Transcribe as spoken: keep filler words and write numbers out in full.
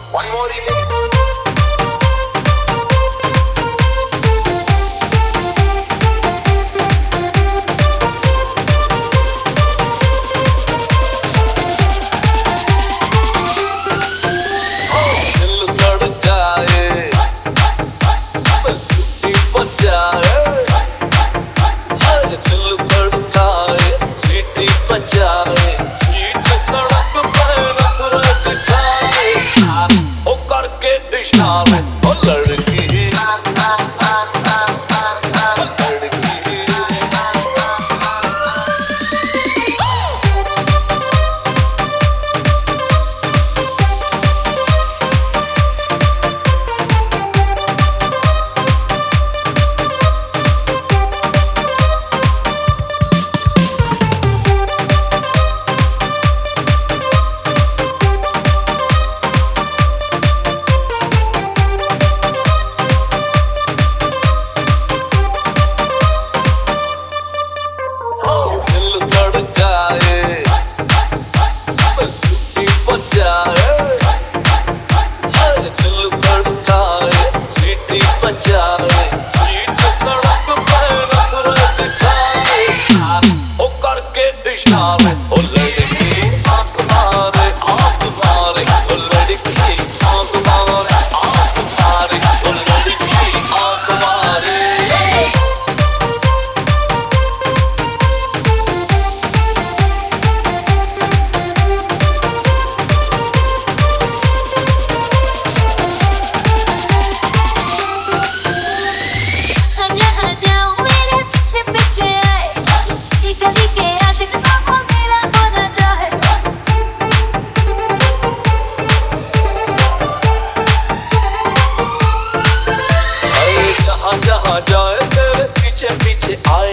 One more remix. दिल धड़काए, बस सीटी बजाए, दिल धड़काए, सीटी बजाए, बीच सड़क पे नफरत दिखाए, ओ करके इशारे, ओ लड़की, ओ लड़की। दिल धड़काए, बस सीटी बजाए, दिल धड़काए, सीटी बजाए, बीच सड़क पे नफरत दिखाए, ओ करके इशारे, ओ लड़की आंख मारे, आंख मारे, ओ लड़की आंख मारे, आंख मारे, ओ लड़की आंख मारे। जहाँ जाऊँ मेरे पीछे पीछे आए, ये गली के आशिक को मेरा होना चाहे। अरे जहाँ जहाँ जाए तेरे पीछे पीछे आए।